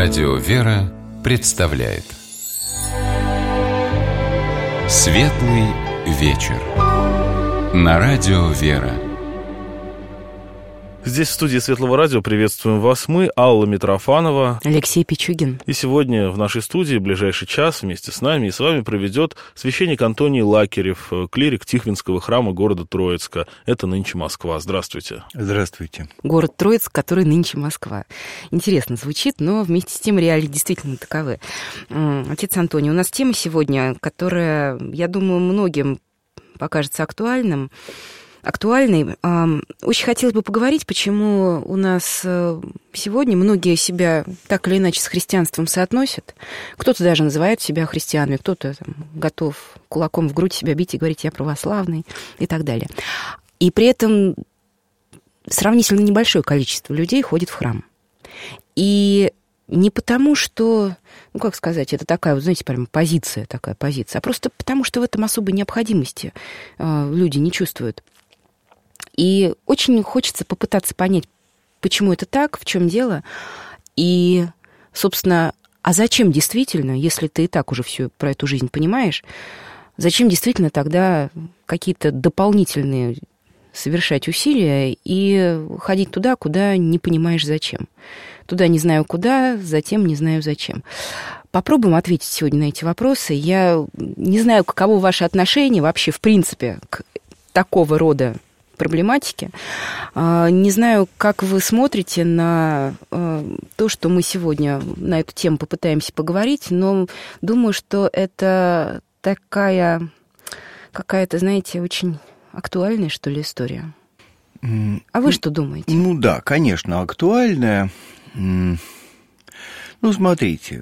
Радио «Вера» представляет Светлый вечер на Радио «Вера». Здесь, в студии Светлого радио, приветствуем вас мы, Алла Митрофанова, Алексей Пичугин. И сегодня в нашей студии ближайший час вместе с нами и с вами проведет священник Антоний Лакерев, клирик Тихвинского храма города Троицка. Это нынче Москва. Здравствуйте. Здравствуйте. Город Троицк, который нынче Москва. Интересно звучит, но вместе с тем реалии действительно таковы. Отец Антоний, у нас тема сегодня, которая, я думаю, многим покажется актуальной. Очень хотелось бы поговорить, почему у нас сегодня многие себя так или иначе с христианством соотносят. Кто-то даже называет себя христианами, кто-то готов кулаком в грудь себя бить и говорить: я православный и так далее. И при этом сравнительно небольшое количество людей ходит в храм. И не потому, что, это такая, знаете, прям позиция, а просто потому, что в этом особой необходимости люди не чувствуют. И очень хочется попытаться понять, почему это так, в чем дело, и, собственно, а зачем действительно, если ты и так уже все про эту жизнь понимаешь, зачем действительно тогда какие-то дополнительные совершать усилия и ходить туда, куда не понимаешь зачем. Туда не знаю куда, затем не знаю зачем. Попробуем ответить сегодня на эти вопросы. Я не знаю, каково ваше отношение вообще, в принципе, к такого рода проблематики. Не знаю, как вы смотрите на то, что мы сегодня на эту тему попытаемся поговорить, но думаю, что это такая какая-то, знаете, очень актуальная, что ли, история. А вы что думаете? Да, конечно, актуальная. Смотрите,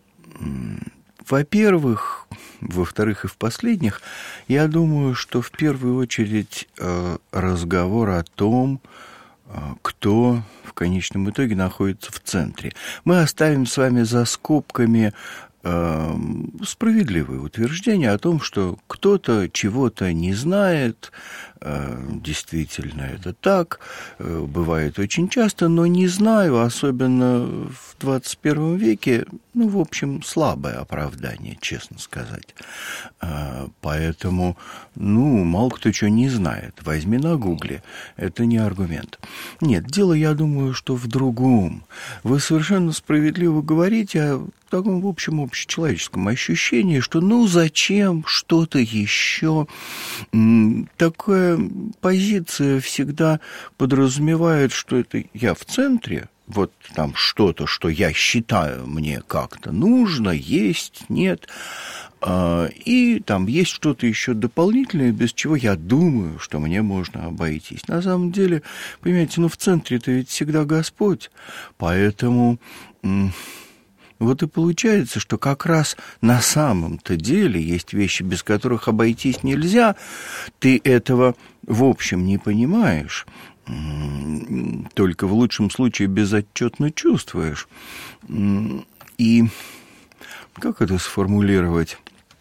во-первых, во-вторых и в последних, я думаю, что в первую очередь разговор о том, кто в конечном итоге находится в центре. Мы оставим с вами за скобками справедливое утверждение о том, что кто-то чего-то не знает. Действительно, это так, бывает очень часто, но не знаю, особенно в 21 веке, в общем, слабое оправдание, честно сказать. Поэтому, мало кто чего не знает. Возьми на гугле, это не аргумент. Нет, дело, я думаю, что в другом. Вы совершенно справедливо говорите о таком, в общем, общечеловеческом ощущении, что зачем что-то еще. Такая позиция всегда подразумевает, что это я в центре, вот там что-то, что я считаю мне как-то нужно, есть, нет, и там есть что-то еще дополнительное, без чего я думаю, что мне можно обойтись. На самом деле, понимаете, в центре-то ведь всегда Господь, поэтому вот и получается, что как раз на самом-то деле есть вещи, без которых обойтись нельзя. Ты этого, в общем, не понимаешь, только в лучшем случае безотчетно чувствуешь. И как это сформулировать?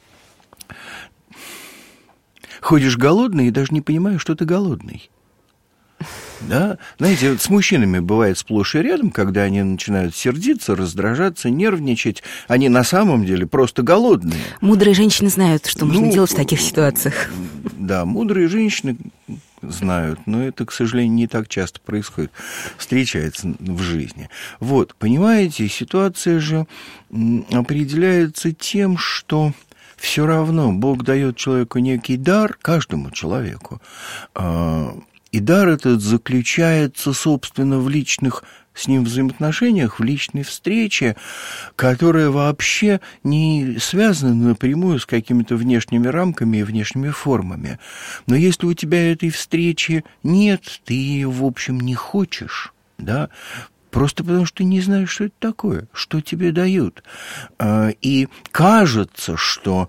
Ходишь голодный и даже не понимаешь, что ты голодный. Да? Знаете, с мужчинами бывает сплошь и рядом, когда они начинают сердиться, раздражаться, нервничать, они на самом деле просто голодные. Мудрые женщины знают, что нужно делать в таких ситуациях. Да, мудрые женщины знают, но это, к сожалению, не так часто происходит, встречается в жизни. Вот, понимаете, ситуация же определяется тем, что все равно Бог дает человеку некий дар, каждому человеку. И дар этот заключается, собственно, в личных с ним взаимоотношениях, в личной встрече, которая вообще не связана напрямую с какими-то внешними рамками и внешними формами. Но если у тебя этой встречи нет, ты ее, в общем, не хочешь, да, просто потому что ты не знаешь, что это такое, что тебе дают. И кажется, что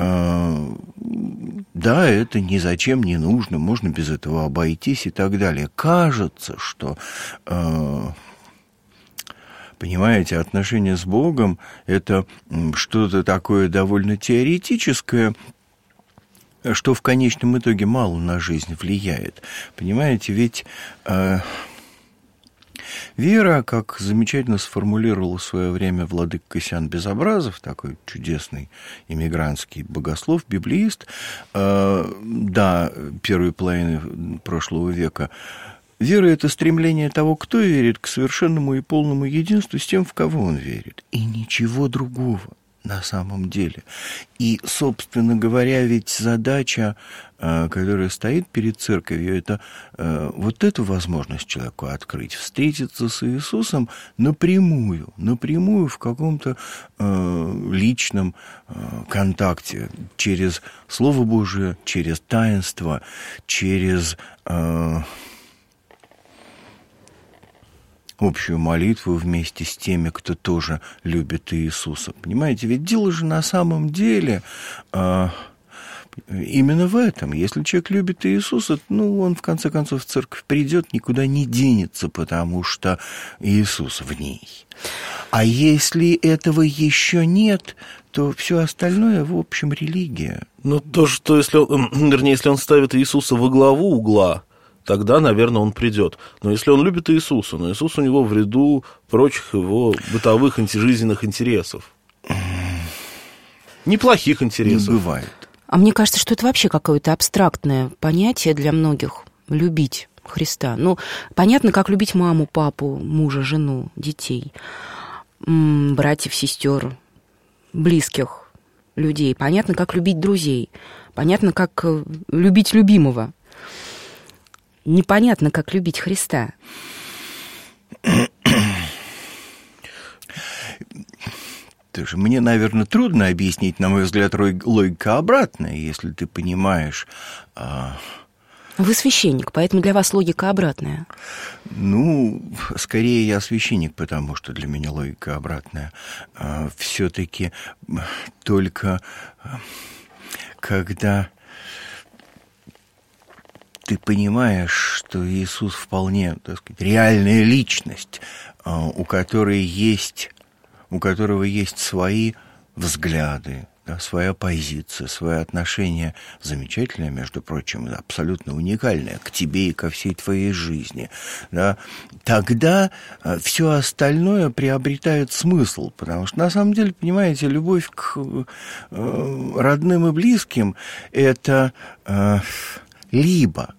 да, это ни зачем не нужно, можно без этого обойтись и так далее. Кажется, что, понимаете, отношения с Богом – это что-то такое довольно теоретическое, что в конечном итоге мало на жизнь влияет. Понимаете, ведь Вера, как замечательно сформулировал в свое время владыка Кассиан Безобразов, такой чудесный иммигрантский богослов, библеист, первой половины прошлого века, вера – это стремление того, кто верит, к совершенному и полному единству с тем, в кого он верит. И ничего другого на самом деле. И, собственно говоря, ведь задача, которая стоит перед церковью, это вот эту возможность человеку открыть, встретиться с Иисусом напрямую в каком-то личном контакте, через Слово Божие, через таинство, через общую молитву вместе с теми, кто тоже любит Иисуса. Понимаете, ведь дело же на самом деле именно в этом. Если человек любит Иисуса, он в конце концов в церковь придет, никуда не денется, потому что Иисус в ней. А если этого еще нет, то все остальное, в общем, религия. То, что если он ставит Иисуса во главу угла, тогда, наверное, он придет. Но если он любит Иисуса, но Иисус у него в ряду прочих его бытовых антижизненных интересов. Неплохих интересов. Не бывает. А мне кажется, что это вообще какое-то абстрактное понятие для многих – любить Христа. Понятно, как любить маму, папу, мужа, жену, детей, братьев, сестер, близких людей. Понятно, как любить друзей. Понятно, как любить любимого. Непонятно, как любить Христа. Тоже мне, наверное, трудно объяснить, на мой взгляд, логика обратная, если ты понимаешь. Вы священник, поэтому для вас логика обратная. Скорее я священник, потому что для меня логика обратная. Все-таки только когда ты понимаешь, что Иисус вполне, так сказать, реальная личность, у которого есть свои взгляды, своя позиция, свое отношение замечательное, между прочим, абсолютно уникальное к тебе и ко всей твоей жизни, тогда все остальное приобретает смысл, потому что, на самом деле, понимаете, любовь к родным и близким – это либо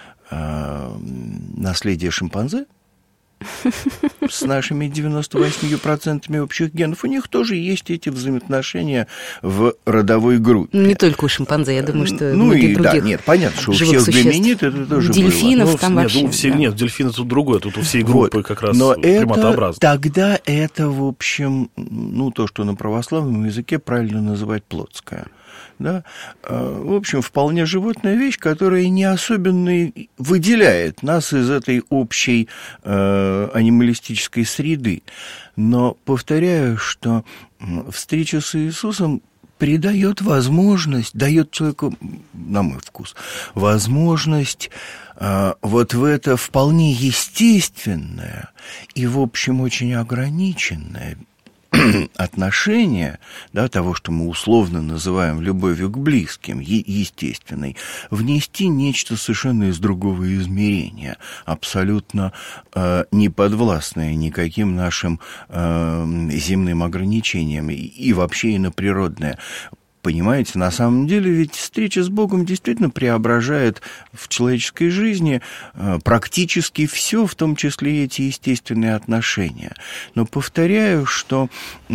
наследие шимпанзе с нашими 98% общих генов, у них тоже есть эти взаимоотношения в родовой группе. Не только у шимпанзе, я думаю, что многих других понятно, что у всех гоминид это тоже дельфинов было. Там вообще. Нет, дельфины тут другое, тут у всей группы как раз приматообразно. Тогда это, в общем, то, что на православном языке правильно называть плотское. В общем, вполне животная вещь, которая не особенно выделяет нас из этой общей анималистической среды. Но повторяю, что встреча с Иисусом дает человеку, на мой вкус, возможность вот в это вполне естественное и, в общем, очень ограниченное отношение, того, что мы условно называем любовью к близким, естественной, внести нечто совершенно из другого измерения, абсолютно не подвластное никаким нашим земным ограничениям и вообще иноприродное. Понимаете, на самом деле ведь встреча с Богом действительно преображает в человеческой жизни практически все, в том числе и эти естественные отношения. Но повторяю, что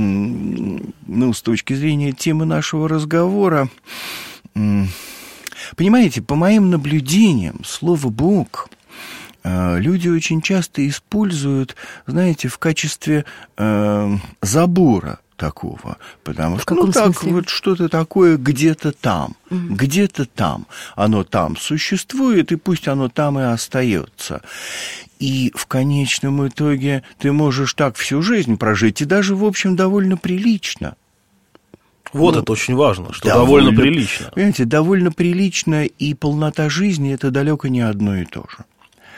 с точки зрения темы нашего разговора, понимаете, по моим наблюдениям, слово «Бог» люди очень часто используют, знаете, в качестве забора такого, потому что, вот что-то такое где-то там, где-то там, оно там существует, и пусть оно там и остается. И в конечном итоге ты можешь так всю жизнь прожить, и даже, в общем, довольно прилично. Это очень важно, что довольно прилично. Понимаете, довольно прилично, и полнота жизни – это далеко не одно и то же.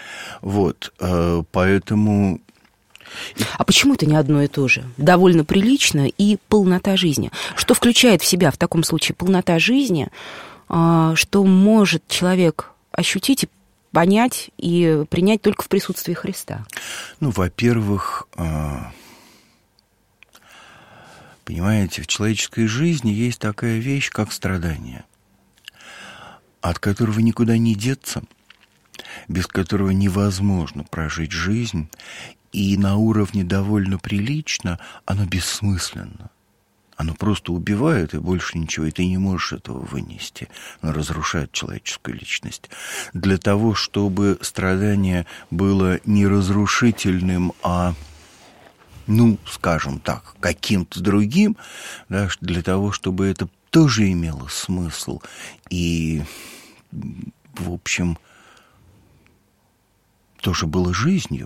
Поэтому... А почему это не одно и то же? Довольно прилично и полнота жизни. Что включает в себя в таком случае полнота жизни, что может человек ощутить и понять и принять только в присутствии Христа? Ну, во-первых, понимаете, в человеческой жизни есть такая вещь, как страдание, от которого никуда не деться, без которого невозможно прожить жизнь, и на уровне довольно прилично оно бессмысленно. Оно просто убивает, и больше ничего, и ты не можешь этого вынести. Оно разрушает человеческую личность. Для того, чтобы страдание было не разрушительным, а, ну, скажем так, каким-то другим, да, для того, чтобы это тоже имело смысл и, в общем, тоже было жизнью,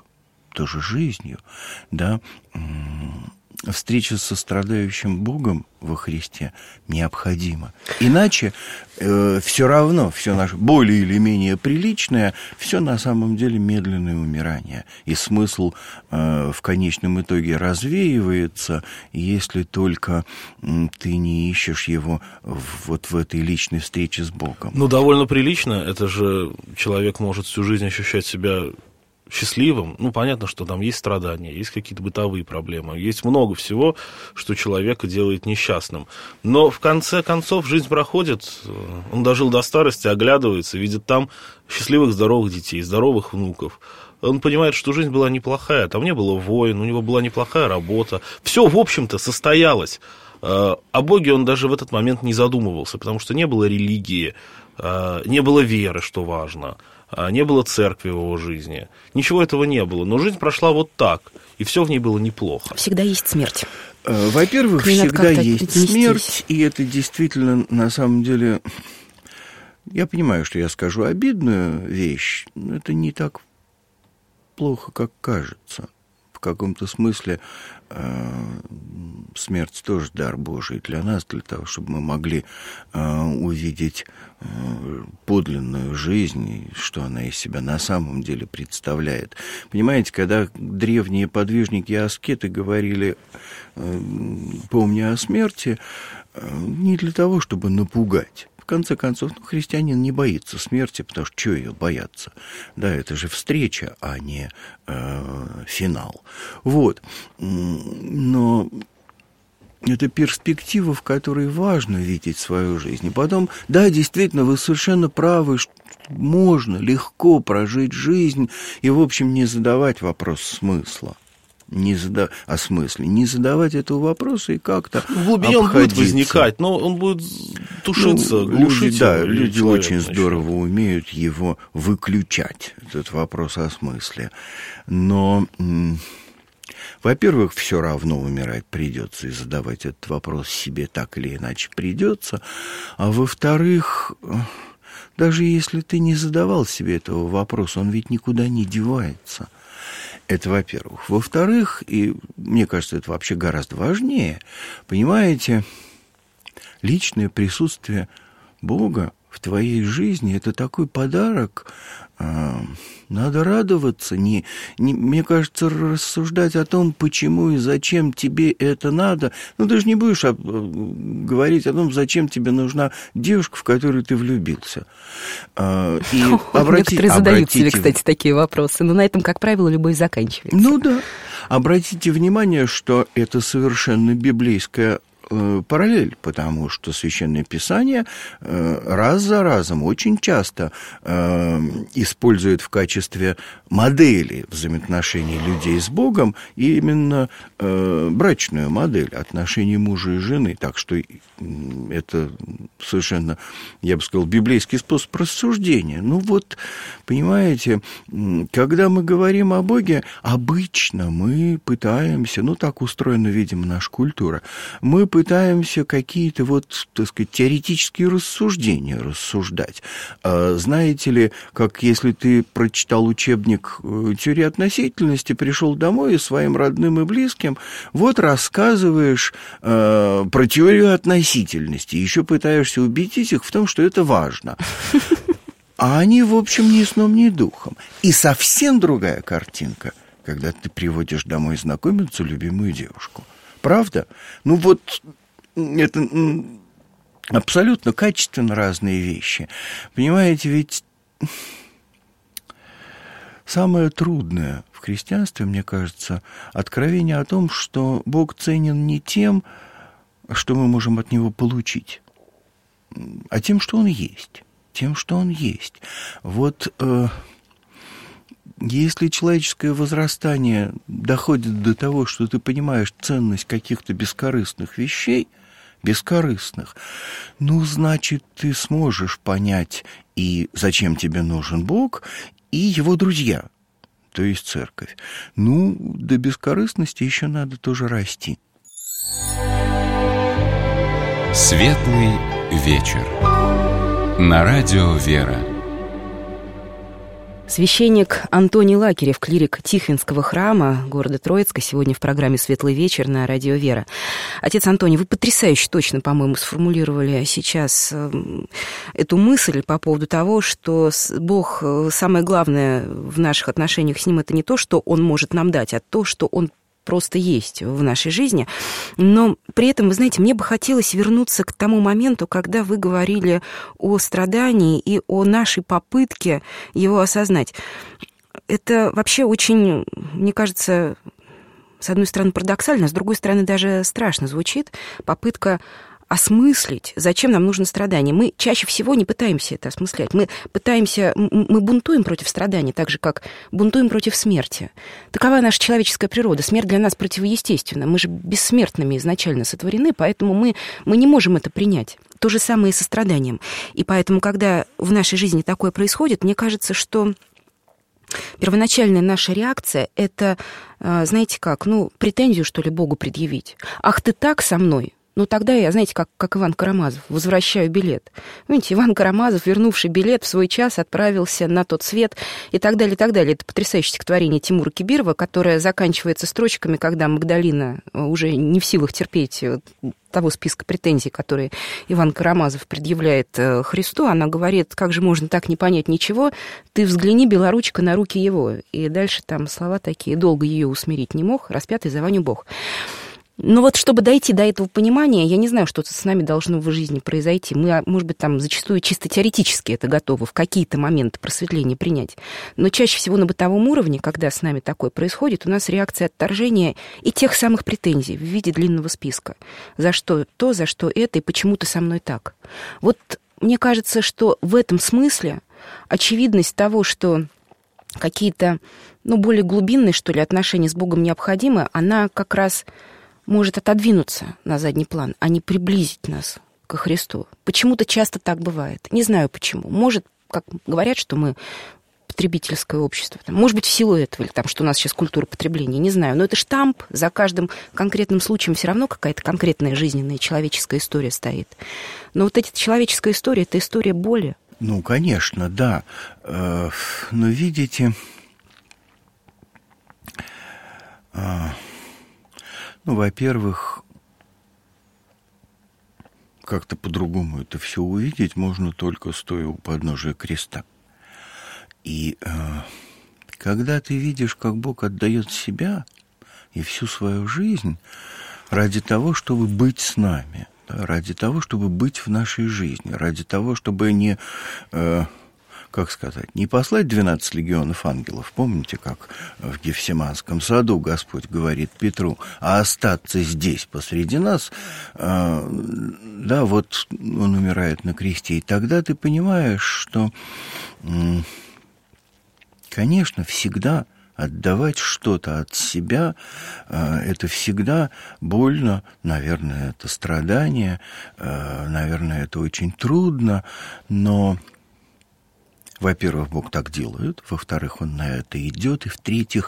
да, встреча со страдающим Богом во Христе необходима. Иначе все равно, все наше более или менее приличное, все на самом деле медленное умирание. И смысл в конечном итоге развеивается, если только ты не ищешь его вот в этой личной встрече с Богом. Ну, довольно прилично. Это же человек может всю жизнь ощущать себя счастливым. Ну, понятно, что там есть страдания, есть какие-то бытовые проблемы, есть много всего, что человека делает несчастным. Но в конце концов жизнь проходит, он дожил до старости, оглядывается, видит там счастливых, здоровых детей, здоровых внуков. Он понимает, что жизнь была неплохая, там не было войн, у него была неплохая работа. Все, в общем-то, состоялось. О Боге он даже в этот момент не задумывался, потому что не было религии, не было веры, что важно. Не было церкви в его жизни. Ничего этого не было. Но жизнь прошла вот так, и все в ней было неплохо. Всегда есть смерть. Во-первых, всегда есть смерть, и это действительно, на самом деле, я понимаю, что я скажу обидную вещь, но это не так плохо, как кажется. В каком-то смысле смерть тоже дар Божий для нас, для того, чтобы мы могли увидеть подлинную жизнь, что она из себя на самом деле представляет. Понимаете, когда древние подвижники и аскеты говорили «помни о смерти», не для того, чтобы напугать. В конце концов, христианин не боится смерти, потому что ее бояться? Да, это же встреча, а не финал. Вот. Но это перспектива, в которой важно видеть свою жизнь. И потом, да, действительно, вы совершенно правы, что можно легко прожить жизнь и, в общем, не задавать вопрос смысла. О смысле. Не задавать этого вопроса и как-то в глубине он будет возникать, но он будет тушиться, глушить. Люди очень здорово умеют его выключать, этот вопрос о смысле. Но, во-первых, все равно умирать придется, и задавать этот вопрос себе так или иначе придется. А во-вторых, даже если ты не задавал себе этого вопроса, он ведь никуда не девается. Это во-первых. Во-вторых, и мне кажется, это вообще гораздо важнее, понимаете, личное присутствие Бога в твоей жизни – это такой подарок, надо радоваться, мне кажется, рассуждать о том, почему и зачем тебе это надо. Ну, ты же не будешь говорить о том, зачем тебе нужна девушка, в которую ты влюбился. Некоторые задают себе, кстати, такие вопросы, но на этом, как правило, любовь заканчивается. Ну да. Обратите внимание, что это совершенно библейская параллель, потому что Священное Писание раз за разом очень часто использует в качестве модели взаимоотношений людей с Богом именно брачную модель отношений мужа и жены. Так что это совершенно, я бы сказал, библейский способ рассуждения. Ну вот, понимаете, когда мы говорим о Боге, обычно мы пытаемся, ну так устроена, видимо, наша культура, мы пытаемся какие-то вот, так сказать, теоретические рассуждения рассуждать. Знаете ли, как если ты прочитал учебник теории относительности, пришел домой и своим родным и близким вот рассказываешь про теорию относительности, еще пытаешься убедить их в том, что это важно. А они, в общем, ни сном, ни духом. И совсем другая картинка, когда ты приводишь домой знакомиться любимую девушку. Правда? Ну вот это абсолютно качественно разные вещи. Понимаете, ведь самое трудное в христианстве, мне кажется, откровение о том, что Бог ценен не тем, что мы можем от Него получить, а тем, что Он есть. Тем, что Он есть. Вот если человеческое возрастание доходит до того, что ты понимаешь ценность каких-то бескорыстных вещей, значит, ты сможешь понять и зачем тебе нужен Бог, и Его друзья, то есть церковь. До бескорыстности еще надо тоже расти. Светлый вечер. На радио «Вера». Священник Антоний Лакерев, клирик Тихвинского храма города Троицка, сегодня в программе «Светлый вечер» на радио «Вера». Отец Антоний, вы потрясающе точно, по-моему, сформулировали сейчас эту мысль по поводу того, что Бог, самое главное в наших отношениях с Ним, это не то, что Он может нам дать, а то, что Он просто есть в нашей жизни. Но при этом, вы знаете, мне бы хотелось вернуться к тому моменту, когда вы говорили о страдании и о нашей попытке его осознать. Это вообще очень, мне кажется, с одной стороны парадоксально, с другой стороны даже страшно звучит, попытка осмыслить, зачем нам нужно страдание. Мы чаще всего не пытаемся это осмыслять. Мы бунтуем против страдания, так же, как бунтуем против смерти. Такова наша человеческая природа. Смерть для нас противоестественна. Мы же бессмертными изначально сотворены, поэтому мы не можем это принять. То же самое и со страданием. И поэтому, когда в нашей жизни такое происходит, мне кажется, что первоначальная наша реакция – это, знаете как, претензию, что ли, Богу предъявить. «Ах, ты так со мной!» Тогда я, знаете, как Иван Карамазов, возвращаю билет. Видите, Иван Карамазов, вернувший билет в свой час, отправился на тот свет и так далее, и так далее. Это потрясающее стихотворение Тимура Кибирова, которое заканчивается строчками, когда Магдалина уже не в силах терпеть того списка претензий, которые Иван Карамазов предъявляет Христу. Она говорит: как же можно так не понять ничего? Ты взгляни, белоручка, на руки его. И дальше там слова такие: долго ее усмирить не мог, распятый за Ваню Бог. Но вот чтобы дойти до этого понимания, я не знаю, что-то с нами должно в жизни произойти. Мы, может быть, там зачастую чисто теоретически это готовы в какие-то моменты просветления принять. Но чаще всего на бытовом уровне, когда с нами такое происходит, у нас реакция отторжения и тех самых претензий в виде длинного списка. За что то, за что это, и почему ты со мной так. Вот мне кажется, что в этом смысле очевидность того, что какие-то, более глубинные, что ли, отношения с Богом необходимы, она как раз может отодвинуться на задний план, а не приблизить нас ко Христу. Почему-то часто так бывает. Не знаю почему. Может, как говорят, что мы потребительское общество. Может быть, в силу этого, или что у нас сейчас культура потребления, не знаю. Но это штамп, за каждым конкретным случаем все равно какая-то конкретная жизненная человеческая история стоит. Но вот эта человеческая история – это история боли. Конечно, да. Но видите... во-первых, как-то по-другому это все увидеть можно только стоя у подножия креста. И когда ты видишь, как Бог отдает себя и всю свою жизнь ради того, чтобы быть с нами, ради того, чтобы быть в нашей жизни, ради того, чтобы не послать 12 легионов ангелов, помните, как в Гефсиманском саду Господь говорит Петру, а остаться здесь посреди нас, он умирает на кресте, и тогда ты понимаешь, что, конечно, всегда отдавать что-то от себя, это всегда больно, наверное, это страдание, наверное, это очень трудно, но... Во-первых, Бог так делает, во-вторых, Он на это идет, и в-третьих,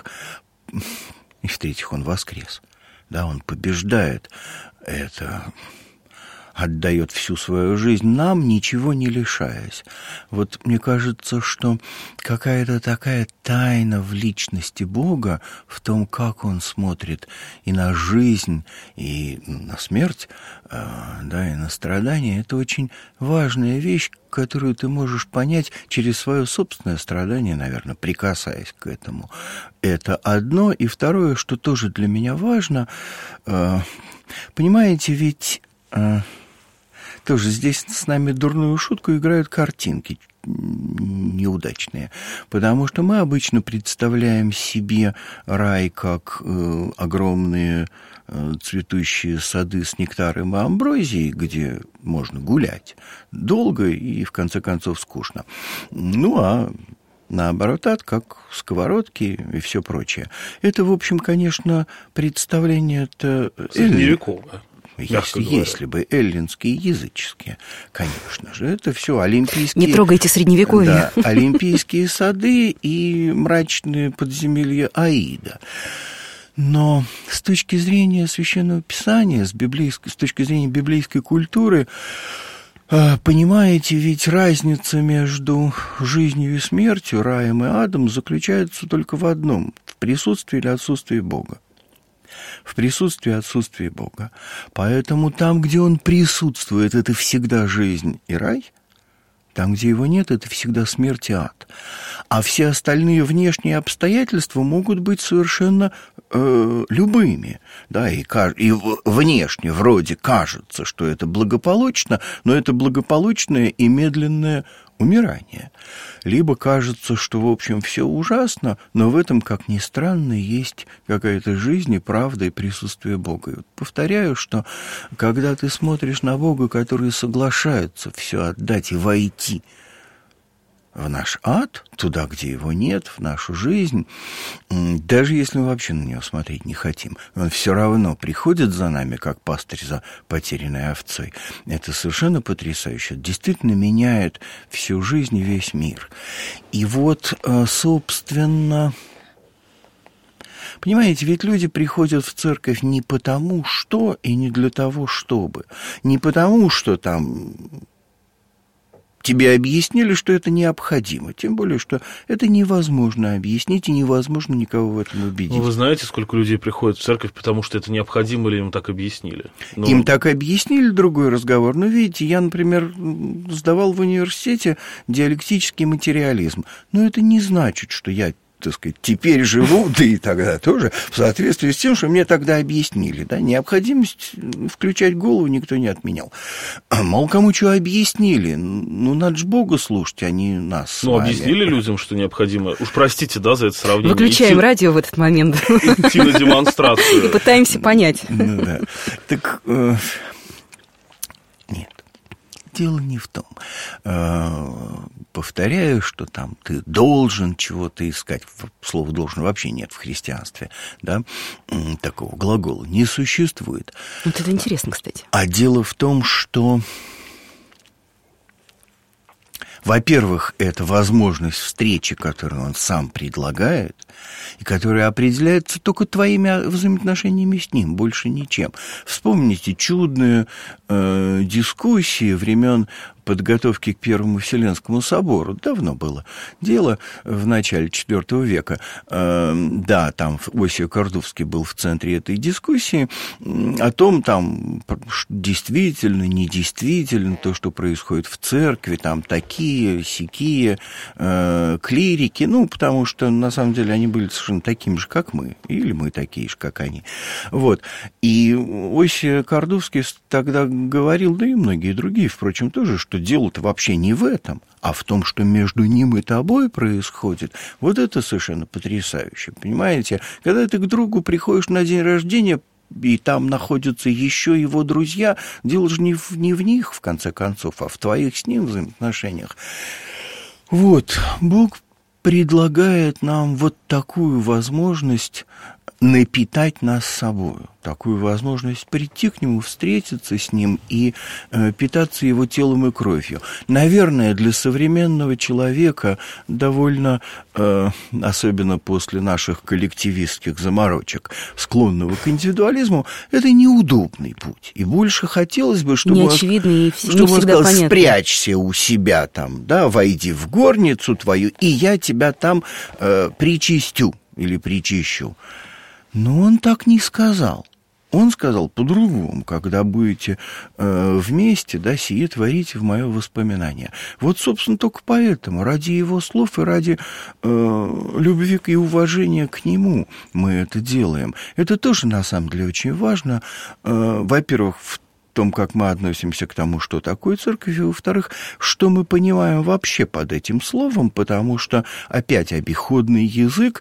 Он воскрес. Да, Он побеждает это, отдает всю свою жизнь нам, ничего не лишаясь. Вот мне кажется, что какая-то такая тайна в личности Бога, в том, как Он смотрит и на жизнь, и на смерть, и на страдания, это очень важная вещь, которую ты можешь понять через свое собственное страдание, наверное, прикасаясь к этому. Это одно. И второе, что тоже для меня важно, понимаете, ведь... Тоже здесь с нами дурную шутку играют картинки. неудачные. Потому что мы обычно представляем себе рай как огромные цветущие сады с нектаром и амброзией, где можно гулять долго и, в конце концов, скучно. Ну, а наоборот, как сковородки и все прочее. Это, в общем, конечно, представление-то средневековое. Если бы эллинские, языческие, конечно же. Это все олимпийские... Не трогайте средневековье. Да, олимпийские сады и мрачные подземелья Аида. Но с точки зрения Священного Писания, с точки зрения библейской культуры, понимаете, ведь разница между жизнью и смертью, раем и адом заключается только в одном – в присутствии или отсутствии Бога. В присутствии и отсутствии Бога. Поэтому там, где Он присутствует, это всегда жизнь и рай. Там, где его нет, это всегда смерть и ад. А все остальные внешние обстоятельства могут быть совершенно любыми. Да, и внешне вроде кажется, что это благополучно, но это благополучное и медленное умирание. Либо кажется, что, в общем, все ужасно, но в этом, как ни странно, есть какая-то жизнь и правда, и присутствие Бога. И вот повторяю, что когда ты смотришь на Бога, который соглашается все отдать и войти в наш ад, туда, где его нет, в нашу жизнь, даже если мы вообще на него смотреть не хотим, он все равно приходит за нами, как пастырь за потерянной овцой. Это совершенно потрясающе. Это действительно меняет всю жизнь и весь мир. И вот, собственно... Понимаете, ведь люди приходят в церковь не потому что и не для того, чтобы. Не потому, что там... Тебе объяснили, что это необходимо, тем более, что это невозможно объяснить и невозможно никого в этом убедить. Ну, вы знаете, сколько людей приходят в церковь, потому что это необходимо или им так объяснили? Им так объяснили, другой разговор. Но видите, я, например, сдавал в университете диалектический материализм. Но это не значит, что я, так сказать, теперь живу, да и тогда тоже, в соответствии с тем, что мне тогда объяснили. Да? Необходимость включать голову никто не отменял. Мало кому что объяснили. Ну, надо же Бога слушать, а не нас с вами. Объяснили людям, что необходимо. Уж простите, да, за это сравнение. Выключаем радио в этот момент. Идти на демонстрацию. И пытаемся понять. Ну, да. Так, нет. Дело не в том. Повторяю, что там ты должен чего-то искать. Слова «должен» вообще нет в христианстве. Да? Такого глагола не существует. Вот это интересно, кстати. А дело в том, что, во-первых, это возможность встречи, которую он сам предлагает, и которая определяется только твоими взаимоотношениями с ним, больше ничем. Вспомните чудные дискуссии времен подготовки к Первому Вселенскому собору. Давно было дело, в начале IV века. Да, там Осип Кордовский был в центре этой дискуссии о том, там, действительно, недействительно, то, что происходит в церкви, там такие, сякие клирики, ну, потому что, на самом деле, они были совершенно такими же, как мы, или мы такие же, как они. Вот. И Осип Кордовский тогда говорил, да и многие другие, впрочем, тоже, что дело-то вообще не в этом, а в том, что между ним и тобой происходит. Вот это совершенно потрясающе, понимаете? Когда ты к другу приходишь на день рождения, и там находятся еще его друзья, дело же не в них, в конце концов, а в твоих с ним взаимоотношениях. Вот, Бог предлагает нам вот такую возможность напитать нас собою, такую возможность прийти к нему, встретиться с ним и питаться его телом и кровью. Наверное, для современного человека довольно, особенно после наших коллективистских заморочек, склонного к индивидуализму, это неудобный путь. И больше хотелось бы, чтобы неочевидный, чтобы он сказал, понятно. Спрячься у себя там, да, войди в горницу твою, и я тебя там причистю или причищу. Но он так не сказал. Он сказал по-другому, когда будете вместе, да, сие творите в мое воспоминание. Вот, собственно, только поэтому, ради его слов и ради любви и уважения к нему мы это делаем. Это тоже, на самом деле, очень важно. Во-первых, в том, как мы относимся к тому, что такое церковь, и, во-вторых, что мы понимаем вообще под этим словом, потому что, опять, обиходный язык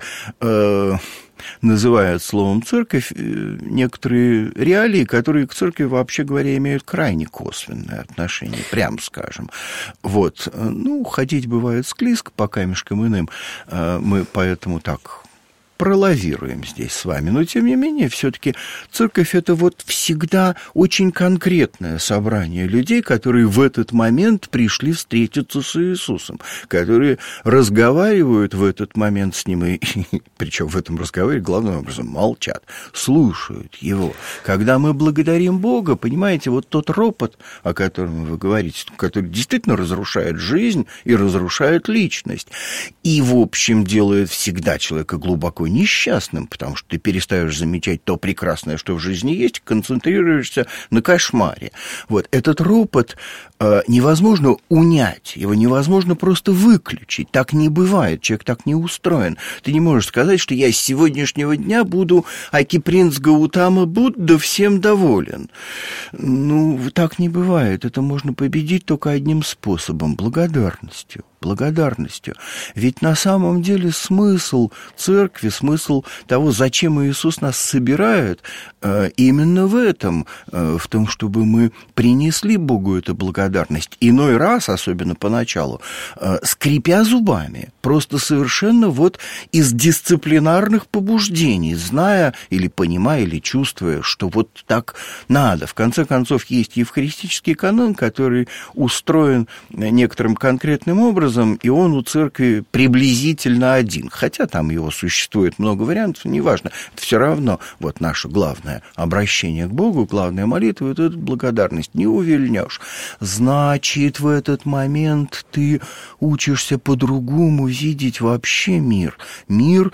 называют словом «церковь» некоторые реалии, которые к церкви, вообще говоря, имеют крайне косвенное отношение, прямо скажем. Вот. Ну, ходить бывает склизко по камешкам иным, мы поэтому так пролавируем здесь с вами, но, тем не менее, все-таки церковь – это вот всегда очень конкретное собрание людей, которые в этот момент пришли встретиться с Иисусом, которые разговаривают в этот момент с Ним, и причем в этом разговоре, главным образом, молчат, слушают Его. Когда мы благодарим Бога, понимаете, вот тот ропот, о котором вы говорите, который действительно разрушает жизнь и разрушает личность, и, в общем, делает всегда человека глубоко несчастным, потому что ты перестаешь замечать то прекрасное, что в жизни есть, концентрируешься на кошмаре. Вот этот ропот невозможно унять, его невозможно просто выключить. Так не бывает, человек так не устроен. Ты не можешь сказать, что я с сегодняшнего дня буду аки принц Гаутама Будда всем доволен. Ну, так не бывает. Это можно победить только одним способом – благодарностью. Благодарностью. Ведь на самом деле смысл церкви, смысл того, зачем Иисус нас собирает, именно в этом, в том, чтобы мы принесли Богу эту благодарность. Иной раз, особенно поначалу, скрипя зубами, просто совершенно вот из дисциплинарных побуждений, зная или понимая, или чувствуя, что вот так надо. В конце концов, есть евхаристический канон, который устроен некоторым конкретным образом, и он у церкви приблизительно один. Хотя там его существует много вариантов, неважно. Все равно вот наше главное обращение к Богу, главная молитва, вот эту благодарность не увильнешь. Значит, в этот момент ты учишься по-другому видеть вообще мир. Мир,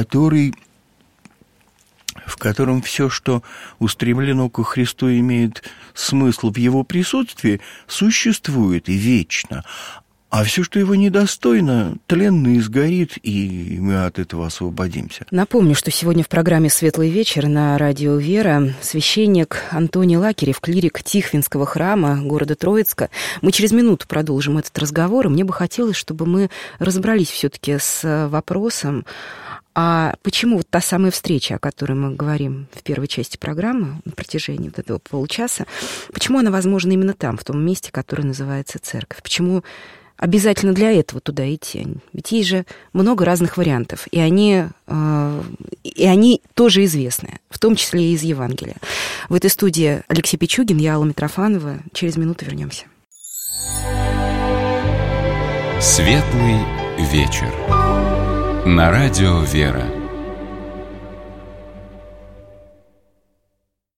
в котором все, что устремлено ко Христу, имеет смысл в Его присутствии, существует и вечно. А все, что его недостойно, тленно изгорит, и мы от этого освободимся. Напомню, что сегодня в программе «Светлый вечер» на радио «Вера» священник Антоний Лакерев, клирик Тихвинского храма города Троицка. Мы через минуту продолжим этот разговор, и мне бы хотелось, чтобы мы разобрались все-таки с вопросом, а почему вот та самая встреча, о которой мы говорим в первой части программы на протяжении вот этого получаса, почему она возможна именно там, в том месте, которое называется церковь? Почему обязательно для этого туда идти? Ведь есть же много разных вариантов, и они тоже известны, в том числе и из Евангелия. В этой студии Алексей Пичугин, я Алла Митрофанова. Через минуту вернемся. Светлый вечер. На радио «Вера».